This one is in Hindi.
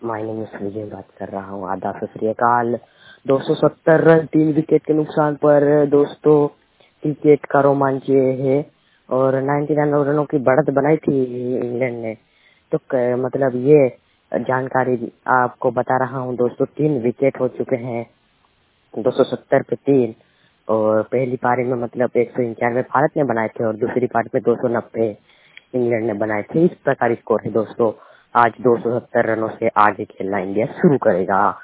माय नेम इज विजय बात कर रहा हूँ। आदाब सत श्री अकाल। 270 रन 3 विकेट के नुकसान पर दोस्तों क्रिकेट का रोमांच ये है और 99 रनों की बढ़त बनाई थी इंग्लैंड ने। तो मतलब ये जानकारी आपको बता रहा हूँ दोस्तों। 3 विकेट हो चुके हैं 270 पे 3 और पहली पारी में मतलब 191 भारत ने बनाए थे और दूसरी पारी में 290 इंग्लैंड ने बनाए थे। इस प्रकार स्कोर है दोस्तों। आज 270 रनों से आगे खेलना इंडिया शुरू करेगा।